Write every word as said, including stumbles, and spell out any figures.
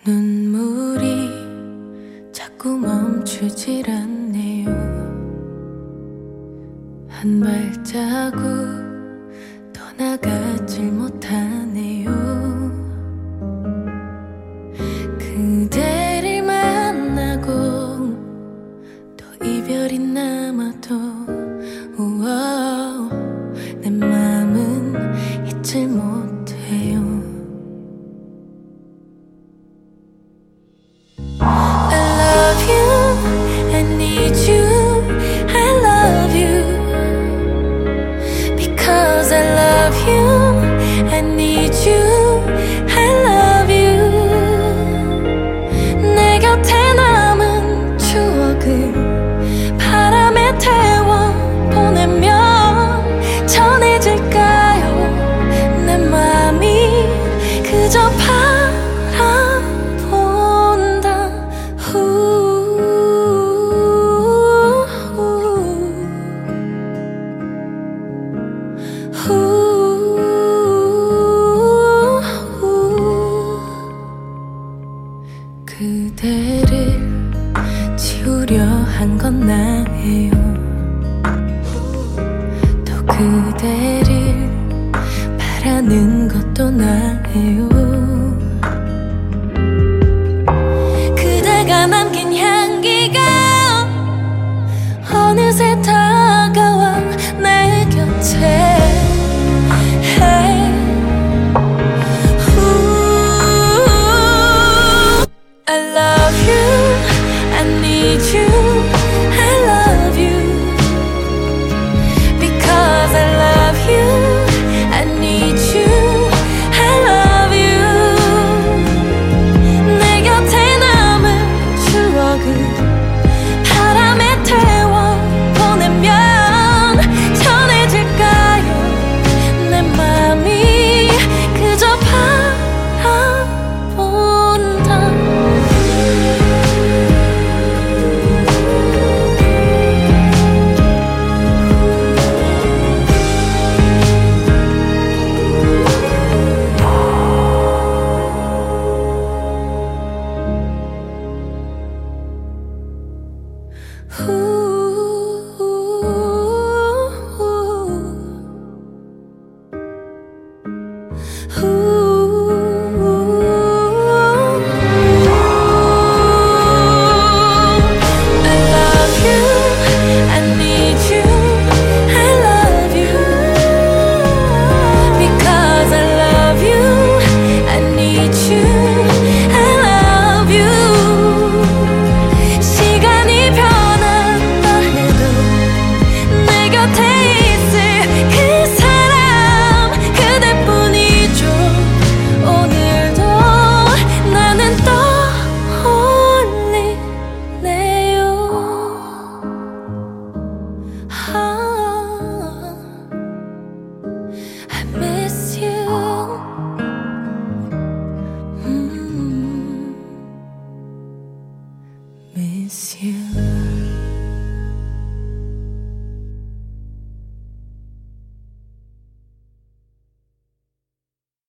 눈물이 자꾸 멈추질 않네요. 한 발자국 떠나가질 못하네요. 그대를 만나고 또 이별이 남아도 우와, 내 맘은 잊질 못해요. I love you, I need you, I love you. Because I love you, I need you, I love you. 내 곁에 남은 추억을 바람에 태워 보내면 전해질까요? 내 맘이 그저 그대를 지우려 한 건 나예요. 또 그대를 바라는 것도 나예요. 그대가 남긴 향기가 어느새 다가와 내 곁에. I love you, I need you, I love you. Because I love you, I need you, I love you. 내 곁에 남은 추억을 바람에 태워 보내면 전해질까요? 내 맘이 그저 바라본다. I miss you, mm, miss you.